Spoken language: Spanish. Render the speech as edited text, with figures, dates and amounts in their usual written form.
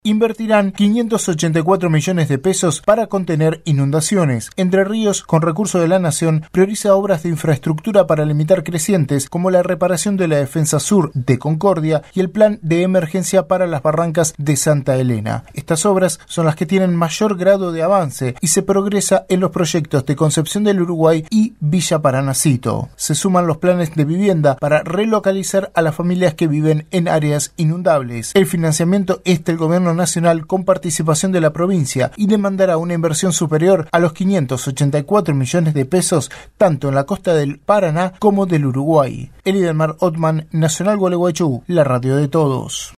invertirán 584 millones de pesos para contener inundaciones. Entre Ríos, con recursos de la Nación, prioriza obras de infraestructura para limitar crecientes, como la reparación de la defensa sur de Concordia y el plan de emergencia para las barrancas de Santa Elena. Estas obras son las que tienen mayor grado de avance y se progresa en los proyectos de Concepción del Uruguay y Villa Paranacito. Se suman los planes de vivienda para relocalizar a las familias que viven en áreas inundables. El financiamiento es del Gobierno Nacional con participación de la provincia y demandará una inversión superior a los 584 millones de pesos tanto en la costa del Paraná como del Uruguay. Elidelmar Ottman, Nacional Gualeguaychú, la radio de todos.